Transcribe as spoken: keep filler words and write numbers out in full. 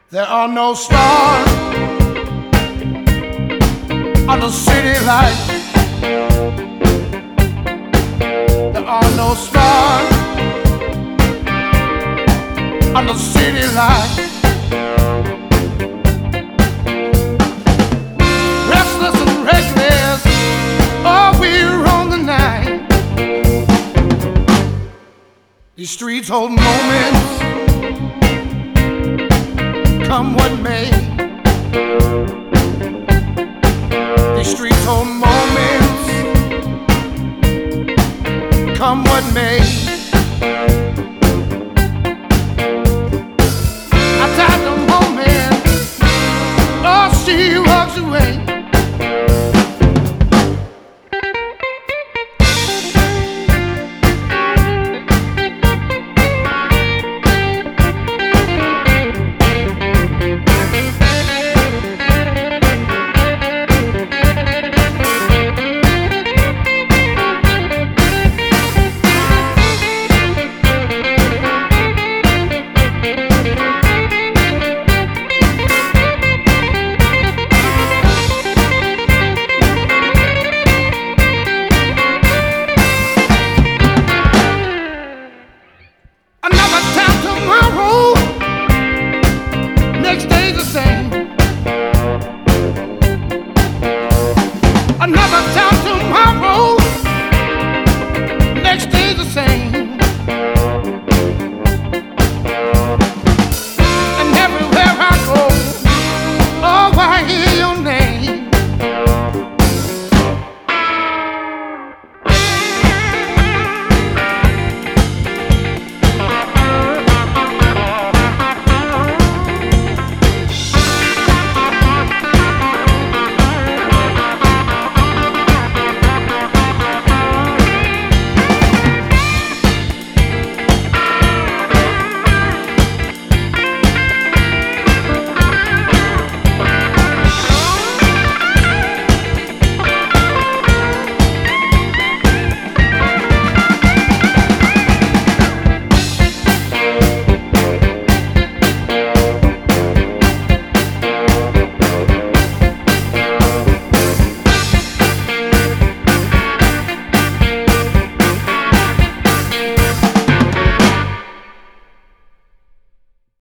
There are no stars on the city lights. There are no stars on the city lights. Restless and reckless, oh, we're on the night. These streets hold moments, come what may. These streets hold moments, come what may.